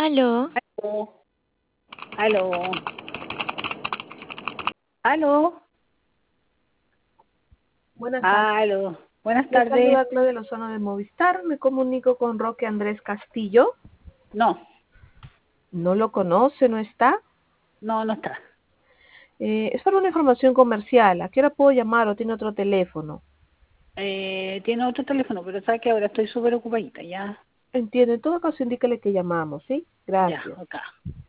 Aló, Aló, aló, aló, Buenas tardes. aló. Buenas Les tardes. saluda Claudia Lozano de Movistar. Me comunico con Roque Andrés Castillo. No, ¿No lo conoce? ¿No está? no está. Es para una información comercial. ¿A qué hora puedo llamar o tiene otro teléfono? Tiene otro teléfono, pero sabe que ahora estoy súper ocupadita, ya. Entiendo. En todo caso, indíquele que llamamos, ¿sí? Ya, Gracias. acá.